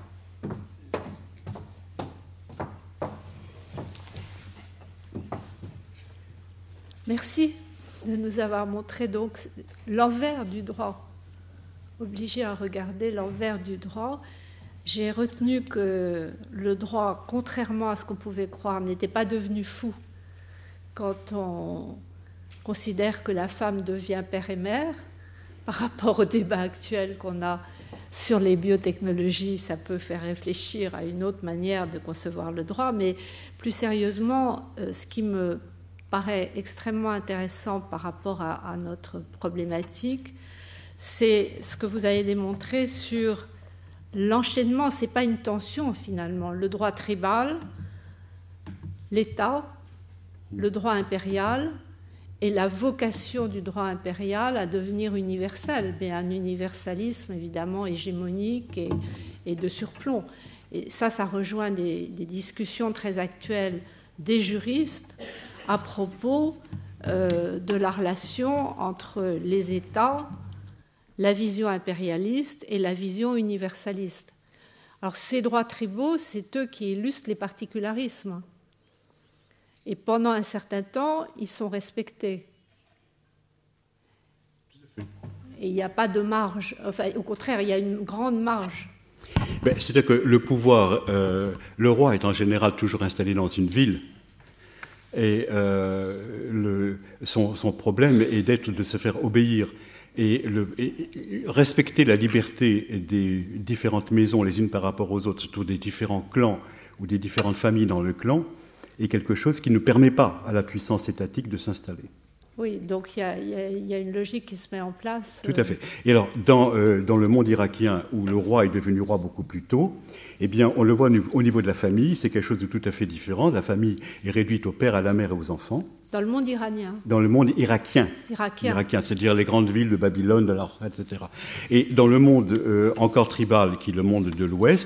Merci de nous avoir montré donc l'envers du droit. Obligé à regarder l'envers du droit. J'ai retenu que le droit, contrairement à ce qu'on pouvait croire, n'était pas devenu fou quand on considère que la femme devient père et mère. Par rapport au débat actuel qu'on a sur les biotechnologies, ça peut faire réfléchir à une autre manière de concevoir le droit, mais plus sérieusement, ce qui me paraît extrêmement intéressant par rapport à notre problématique, c'est ce que vous avez démontré sur l'enchaînement. Ce n'est pas une tension finalement. Le droit tribal, l'État, le droit impérial et la vocation du droit impérial à devenir universel, mais un universalisme évidemment hégémonique et de surplomb. Et ça rejoint des discussions très actuelles des juristes à propos de la relation entre les États, la vision impérialiste et la vision universaliste. Alors ces droits tribaux, c'est eux qui illustrent les particularismes. Et pendant un certain temps, ils sont respectés. Et il n'y a pas de marge. Enfin, au contraire, il y a une grande marge. C'est-à-dire que le pouvoir, le roi est en général toujours installé dans une ville. Et son problème est de se faire obéir. Et respecter la liberté des différentes maisons les unes par rapport aux autres, surtout des différents clans ou des différentes familles dans le clan, est quelque chose qui ne permet pas à la puissance étatique de s'installer. Oui, donc il y a une logique qui se met en place. Tout à fait. Et alors, dans le monde irakien, où le roi est devenu roi beaucoup plus tôt, eh bien, on le voit au niveau de la famille, c'est quelque chose de tout à fait différent. La famille est réduite au père, à la mère et aux enfants. Dans le monde iranien. Dans le monde irakien. Irakien, c'est-à-dire les grandes villes de Babylone, de Larsa, etc. Et dans le monde encore tribal, qui est le monde de l'Ouest,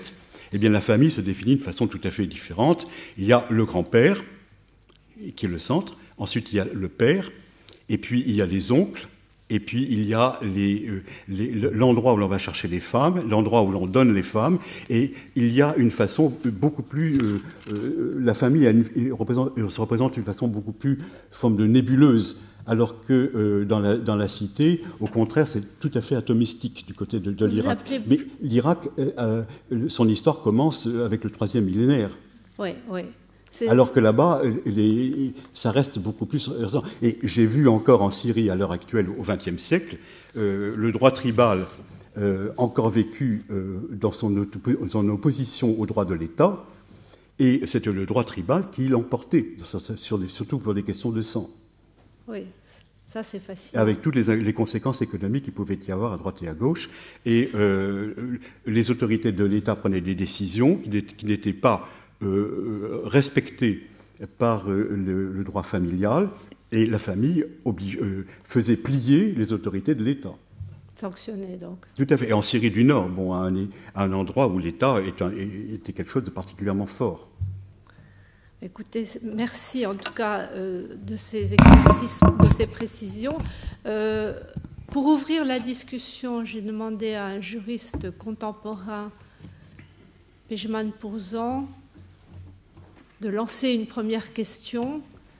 Eh bien, la famille se définit de façon tout à fait différente. Il y a le grand-père, qui est le centre, ensuite il y a le père, et puis il y a les oncles, et puis il y a l'endroit où l'on va chercher les femmes, l'endroit où l'on donne les femmes, et il y a une façon beaucoup plus... la famille se représente d'une façon beaucoup plus forme de nébuleuse, alors que dans la cité, au contraire, c'est tout à fait atomistique du côté de l'Irak. Mais l'Irak, son histoire commence avec le 3e millénaire. Oui, oui. Alors que là-bas, ça reste beaucoup plus récent. Et j'ai vu encore en Syrie, à l'heure actuelle, au XXe siècle, le droit tribal encore vécu dans son opposition au droit de l'État, et c'était le droit tribal qui l'emportait, surtout pour des questions de sang. Oui, ça c'est facile. Avec toutes les conséquences économiques qu'il pouvait y avoir à droite et à gauche. Et les autorités de l'État prenaient des décisions qui n'étaient pas respectées par le droit familial, et la famille faisait plier les autorités de l'État. Sanctionné, donc. Tout à fait. Et en Syrie du Nord, bon, à un endroit où l'État était quelque chose de particulièrement fort. Écoutez, merci en tout cas de ces éclaircissements, de ces précisions. Pour ouvrir la discussion, j'ai demandé à un juriste contemporain, Pejman Pourzan, de lancer une première question.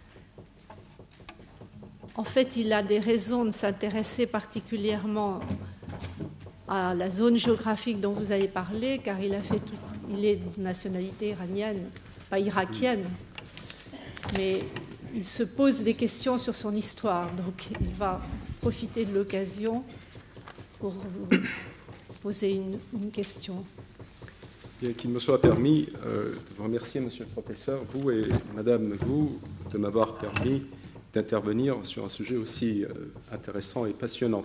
En fait, il a des raisons de s'intéresser particulièrement à la zone géographique dont vous avez parlé, car il est de nationalité iranienne, pas irakienne, mais il se pose des questions sur son histoire, donc il va profiter de l'occasion pour vous poser une question. Bien, qu'il me soit permis de vous remercier, monsieur le professeur, vous et madame, vous, de m'avoir permis d'intervenir sur un sujet aussi intéressant et passionnant.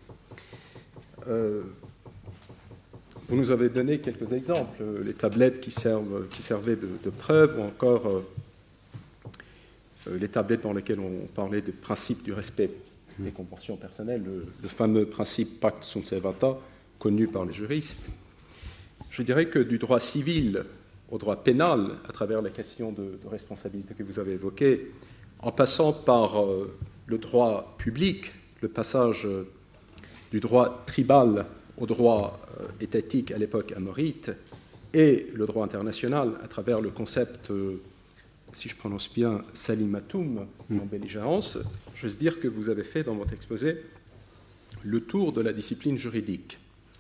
Vous nous avez donné quelques exemples, les tablettes qui servaient de preuve, ou encore les tablettes dans lesquelles on parlait des principes du respect des conventions personnelles, le fameux principe Pax sunt servanda, connu par les juristes. Je dirais que du droit civil au droit pénal, à travers la question de responsabilité que vous avez évoquée, en passant par le droit public, le passage du droit tribal au droit étatique à l'époque amorite, et le droit international à travers le concept, si je prononce bien, salimatum, non-belligérance, j'ose dire que vous avez fait dans votre exposé le tour de la discipline juridique.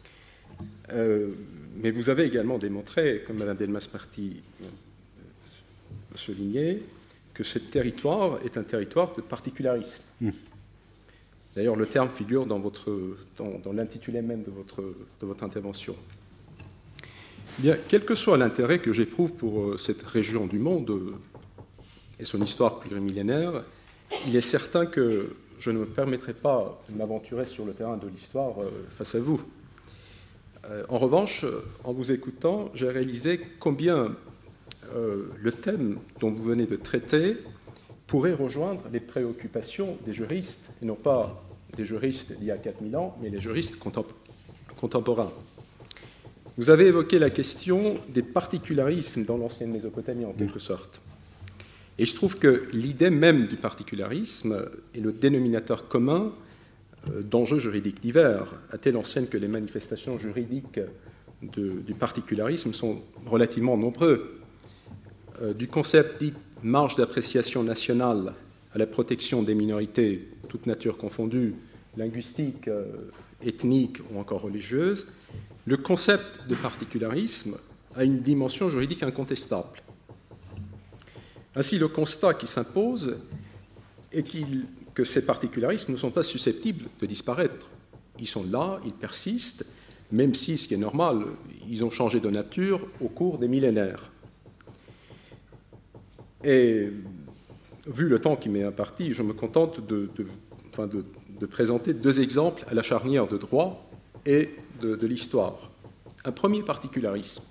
Mais vous avez également démontré, comme Mme Delmas-Marty le soulignait, que ce territoire est un territoire de particularisme. D'ailleurs, le terme figure dans l'intitulé même de votre intervention. Bien, quel que soit l'intérêt que j'éprouve pour cette région du monde et son histoire plurimillénaire, il est certain que je ne me permettrai pas de m'aventurer sur le terrain de l'histoire face à vous. En revanche, en vous écoutant, j'ai réalisé combien le thème dont vous venez de traiter pourrait rejoindre les préoccupations des juristes, et non pas des juristes d'il y a 4000 ans, mais les juristes contemporains. Vous avez évoqué la question des particularismes dans l'ancienne Mésopotamie, en quelque sorte. Et je trouve que l'idée même du particularisme est le dénominateur commun d'enjeux juridiques divers, à telle enseigne que les manifestations juridiques du particularisme sont relativement nombreux. Du concept dit marge d'appréciation nationale à la protection des minorités, toute nature confondue, linguistique, ethnique ou encore religieuse, le concept de particularisme a une dimension juridique incontestable. Ainsi, le constat qui s'impose est que ces particularismes ne sont pas susceptibles de disparaître. Ils sont là, ils persistent, même si, ce qui est normal, ils ont changé de nature au cours des millénaires. Et vu le temps qui m'est imparti, je me contente de présenter deux exemples à la charnière de droit et de l'histoire. Un premier particularisme.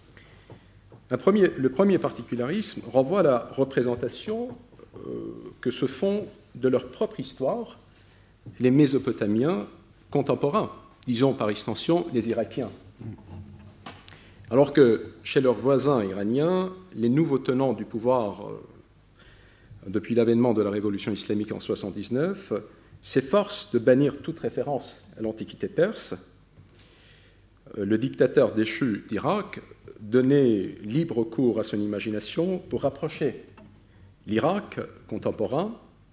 Le premier particularisme renvoie à la représentation que se font de leur propre histoire les Mésopotamiens contemporains, disons par extension les Irakiens. Alors que chez leurs voisins iraniens, les nouveaux tenants du pouvoir depuis l'avènement de la révolution islamique en 1979 s'efforcent de bannir toute référence à l'Antiquité perse. Le dictateur déchu d'Irak donnait libre cours à son imagination pour rapprocher l'Irak contemporain,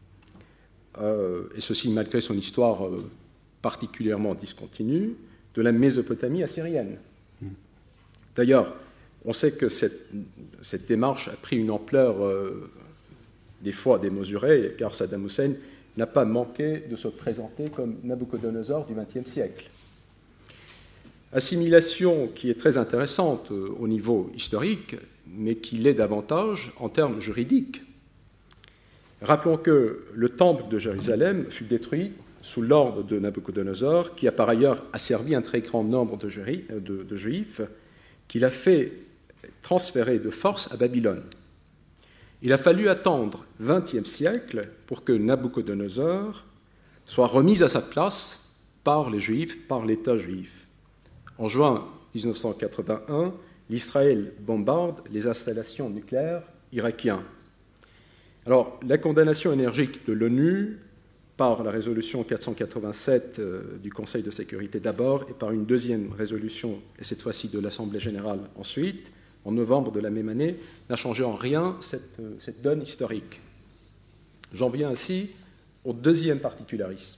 et ceci malgré son histoire particulièrement discontinue, de la Mésopotamie assyrienne. D'ailleurs, on sait que cette démarche a pris une ampleur des fois démesurée, car Saddam Hussein n'a pas manqué de se présenter comme Nabuchodonosor du XXe siècle. Assimilation qui est très intéressante au niveau historique, mais qui l'est davantage en termes juridiques. Rappelons que le temple de Jérusalem fut détruit sous l'ordre de Nabuchodonosor, qui a par ailleurs asservi un très grand nombre de Juifs, qu'il a fait transférer de force à Babylone. Il a fallu attendre le XXe siècle pour que Nabuchodonosor soit remis à sa place par les Juifs, par l'État juif. En juin 1981, l'Israël bombarde les installations nucléaires irakiennes. Alors, la condamnation énergique de l'ONU par la résolution 487 du Conseil de sécurité d'abord et par une deuxième résolution, et cette fois-ci de l'Assemblée générale ensuite, en novembre de la même année, n'a changé en rien cette donne historique. J'en viens ainsi au deuxième particularisme.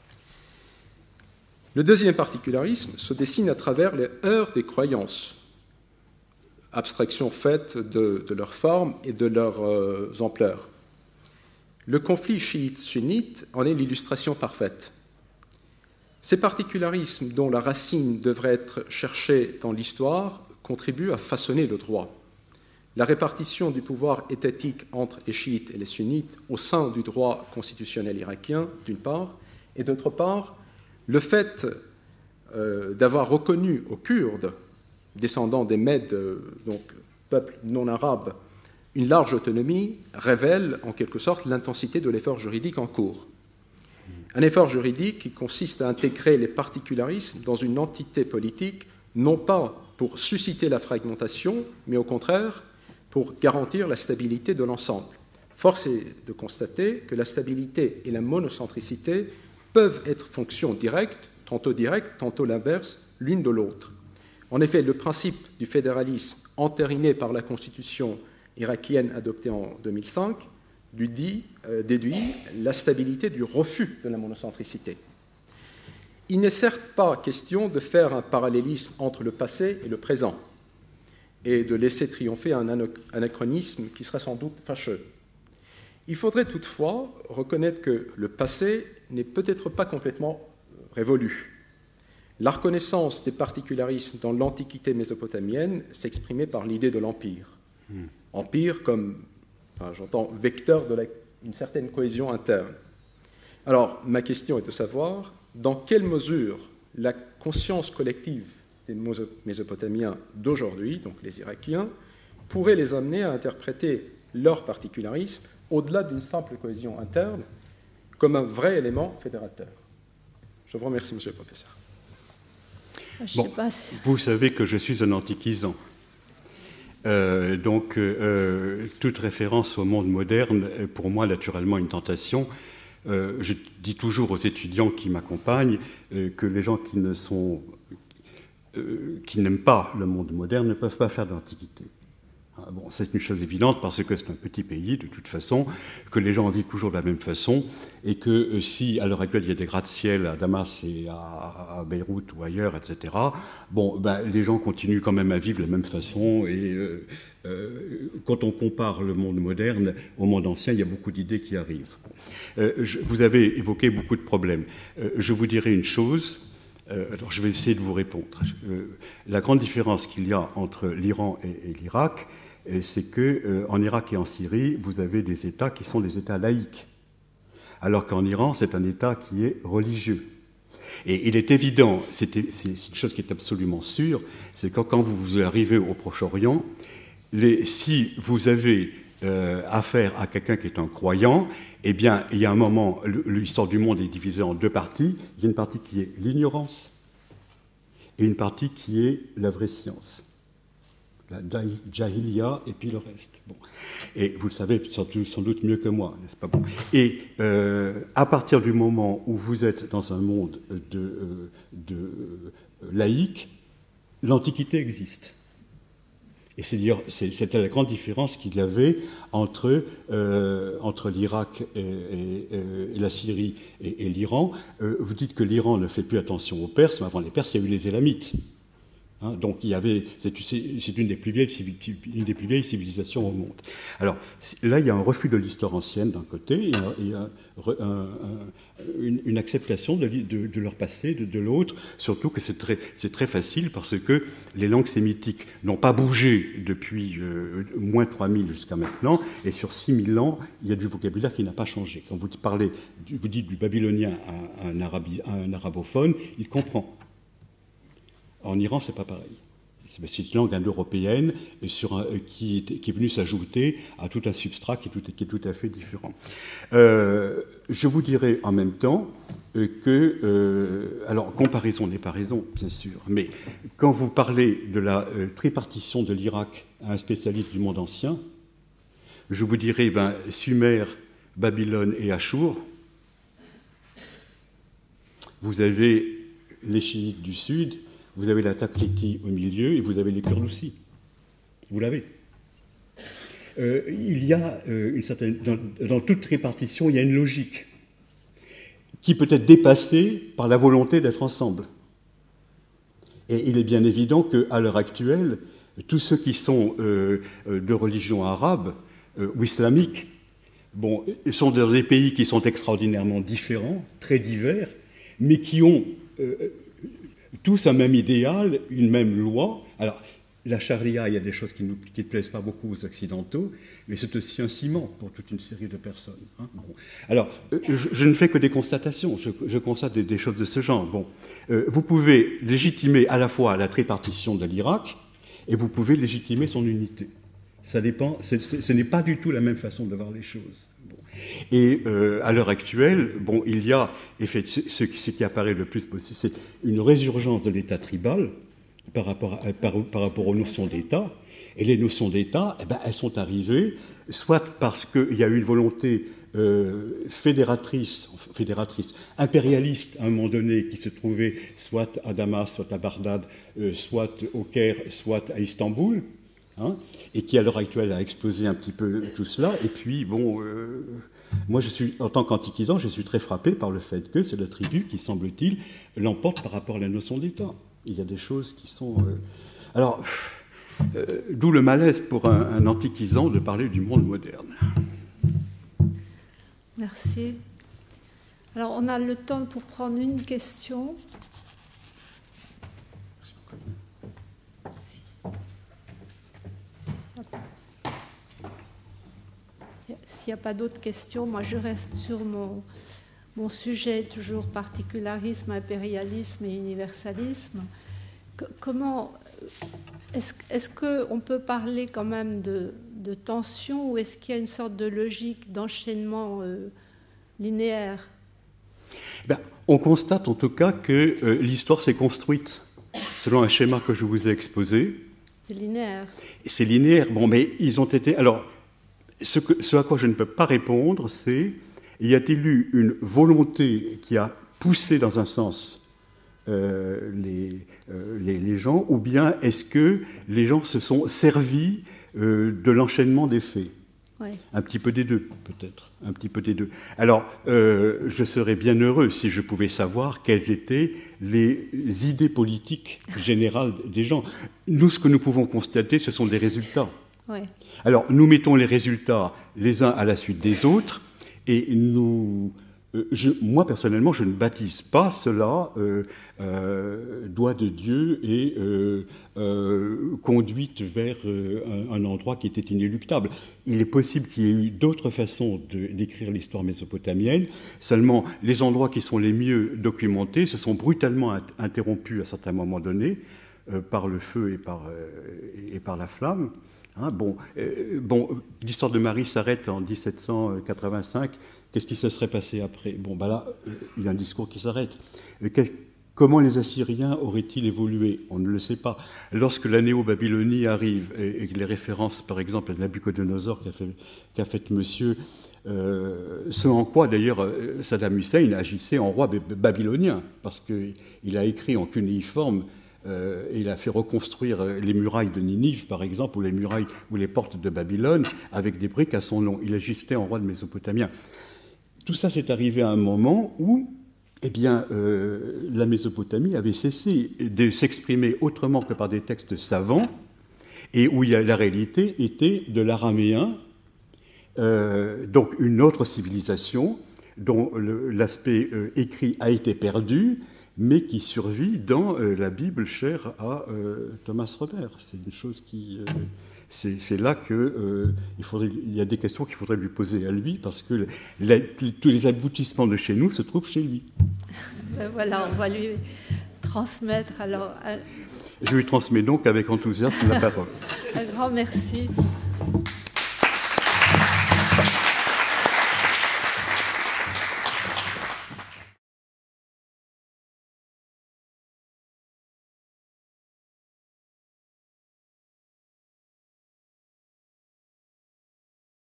Le deuxième particularisme se dessine à travers les heurts des croyances, abstraction faite de leur forme et de leur ampleur. Le conflit chiite-sunnite en est l'illustration parfaite. Ces particularismes dont la racine devrait être cherchée dans l'histoire contribuent à façonner le droit. La répartition du pouvoir étatique entre les chiites et les sunnites au sein du droit constitutionnel irakien, d'une part, et d'autre part, le fait d'avoir reconnu aux Kurdes, descendants des Mèdes, donc peuple non arabe, une large autonomie, révèle en quelque sorte l'intensité de l'effort juridique en cours. Un effort juridique qui consiste à intégrer les particularismes dans une entité politique, non pas pour susciter la fragmentation, mais au contraire pour garantir la stabilité de l'ensemble. Force est de constater que la stabilité et la monocentricité peuvent être fonctions directes, tantôt l'inverse, l'une de l'autre. En effet, le principe du fédéralisme entériné par la Constitution irakienne adoptée en 2005 déduit la stabilité du refus de la monocentricité. Il n'est certes pas question de faire un parallélisme entre le passé et le présent et de laisser triompher un anachronisme qui serait sans doute fâcheux. Il faudrait toutefois reconnaître que le passé n'est peut-être pas complètement révolu. La reconnaissance des particularismes dans l'Antiquité mésopotamienne s'exprimait par l'idée de l'empire. Empire comme, j'entends, vecteur d'une certaine cohésion interne. Alors, ma question est de savoir dans quelle mesure la conscience collective des Mésopotamiens d'aujourd'hui, donc les Irakiens, pourrait les amener à interpréter leur particularisme au-delà d'une simple cohésion interne comme un vrai élément fédérateur. Je vous remercie, monsieur le professeur. Bon, vous savez que je suis un antiquisant. Donc, toute référence au monde moderne est pour moi naturellement une tentation. Je dis toujours aux étudiants qui m'accompagnent que les gens qui n'aiment pas le monde moderne ne peuvent pas faire d'antiquité. Bon, c'est une chose évidente parce que c'est un petit pays, de toute façon, que les gens vivent toujours de la même façon et que si, à l'heure actuelle, il y a des gratte-ciel à Damas et à Beyrouth ou ailleurs, etc., bon, les gens continuent quand même à vivre de la même façon et quand on compare le monde moderne au monde ancien, il y a beaucoup d'idées qui arrivent. Vous avez évoqué beaucoup de problèmes. Je vous dirai une chose. Alors, je vais essayer de vous répondre. La grande différence qu'il y a entre l'Iran et l'Irak, c'est qu'en Irak et en Syrie, vous avez des États qui sont des États laïques, alors qu'en Iran, c'est un État qui est religieux. Et il est évident, c'est une chose qui est absolument sûre, c'est que quand vous arrivez au Proche-Orient, si vous avez affaire à quelqu'un qui est un croyant, eh bien, il y a un moment, l'histoire du monde est divisée en deux parties. Il y a une partie qui est l'ignorance et une partie qui est la vraie science. la Jahiliya et puis le reste. Bon. Et vous le savez sans doute mieux que moi, n'est-ce pas? Bon. Et à partir du moment où vous êtes dans un monde de laïque, l'Antiquité existe. Et c'était la grande différence qu'il y avait entre l'Irak et la Syrie et l'Iran. Vous dites que l'Iran ne fait plus attention aux Perses, mais avant les Perses, il y a eu les Élamites. Hein, donc c'est une des plus vieilles civilisations au monde. Alors là, il y a un refus de l'histoire ancienne d'un côté, et une acceptation de leur passé de l'autre, surtout que c'est très facile parce que les langues sémitiques n'ont pas bougé depuis moins 3000 jusqu'à maintenant, et sur 6000 ans, il y a du vocabulaire qui n'a pas changé. Quand vous dites du babylonien à un arabophone, il comprend. En Iran, c'est pas pareil. C'est une langue indo-européenne qui est venue s'ajouter à tout un substrat qui est tout à fait différent. Je vous dirais en même temps alors, comparaison n'est pas raison, bien sûr, mais quand vous parlez de la tripartition de l'Irak à un spécialiste du monde ancien, je vous dirais, Sumer, Babylone et Achour, vous avez les chiites du sud, vous avez la Takliti au milieu et vous avez les Kurdes aussi. Vous l'avez. Il y a dans toute répartition, il y a une logique qui peut être dépassée par la volonté d'être ensemble. Et il est bien évident qu'à l'heure actuelle, tous ceux qui sont de religion arabe ou islamique, sont dans des pays qui sont extraordinairement différents, très divers, mais qui ont tous un même idéal, une même loi. Alors, la charia, il y a des choses qui ne plaisent pas beaucoup aux Occidentaux, mais c'est aussi un ciment pour toute une série de personnes. Hein. Bon. Alors, je ne fais que des constatations, je constate des choses de ce genre. Bon. Vous pouvez légitimer à la fois la tripartition de l'Irak, et vous pouvez légitimer son unité. Ça dépend, ce n'est pas du tout la même façon de voir les choses. Bon. Et à l'heure actuelle, il y a, ce qui apparaît le plus possible, c'est une résurgence de l'État tribal par rapport aux notions d'État. Et les notions d'État, elles sont arrivées soit parce qu'il y a eu une volonté fédératrice, impérialiste à un moment donné, qui se trouvait soit à Damas, soit à Bagdad, soit au Caire, soit à Istanbul, hein, et qui à l'heure actuelle a explosé un petit peu tout cela. Et puis, moi, en tant qu'antiquisant, je suis très frappé par le fait que c'est la tribu qui, semble-t-il, l'emporte par rapport à la notion d'État. Il y a des choses qui sont... d'où le malaise pour un antiquisant de parler du monde moderne. Merci. Alors, on a le temps pour prendre une question. S'il n'y a pas d'autres questions, moi je reste sur mon sujet, toujours particularisme, impérialisme et universalisme. Comment est-ce qu'on peut parler quand même de tension, ou est-ce qu'il y a une sorte de logique d'enchaînement linéaire? On constate en tout cas que l'histoire s'est construite selon un schéma que je vous ai exposé. C'est linéaire. C'est linéaire, mais ils ont été... Alors, ce à quoi je ne peux pas répondre, c'est, y a-t-il eu une volonté qui a poussé dans un sens les gens, ou bien est-ce que les gens se sont servis de l'enchaînement des faits? Ouais. Un petit peu des deux, peut-être. Un petit peu des deux. Alors, je serais bien heureux si je pouvais savoir quelles étaient les idées politiques générales des gens. Nous, ce que nous pouvons constater, ce sont des résultats. Ouais. Alors, nous mettons les résultats les uns à la suite des autres, et moi, personnellement, je ne baptise pas cela doigt de Dieu et conduite vers un endroit qui était inéluctable. Il est possible qu'il y ait eu d'autres façons d'écrire l'histoire mésopotamienne, seulement les endroits qui sont les mieux documentés se sont brutalement interrompus à certains moments donnés par le feu et par la flamme. Hein, l'histoire de Marie s'arrête en 1785. Qu'est-ce qui se serait passé après? Là, il y a un discours qui s'arrête. Comment les Assyriens auraient-ils évolué? On ne le sait pas. Lorsque la néo-Babylonie arrive, et les références, par exemple, à Nabuchodonosor qu'a fait monsieur, ce en quoi, d'ailleurs, Saddam Hussein agissait en roi babylonien, parce qu'il a écrit en cunéiforme, et il a fait reconstruire les murailles de Ninive, par exemple, ou les murailles ou les portes de Babylone, avec des briques à son nom. Il agissait en roi de Mésopotamien. Tout ça, c'est arrivé à un moment où la Mésopotamie avait cessé de s'exprimer autrement que par des textes savants, et où la réalité était de l'araméen, donc une autre civilisation dont l'aspect écrit a été perdu, mais qui survit dans la Bible chère à Thomas Roeder. C'est une chose qui... C'est là qu'il y a des questions qu'il faudrait lui poser à lui, parce que tous les aboutissements de chez nous se trouvent chez lui. Voilà, on va lui transmettre. Alors, je lui transmets donc avec enthousiasme la parole. Un grand merci.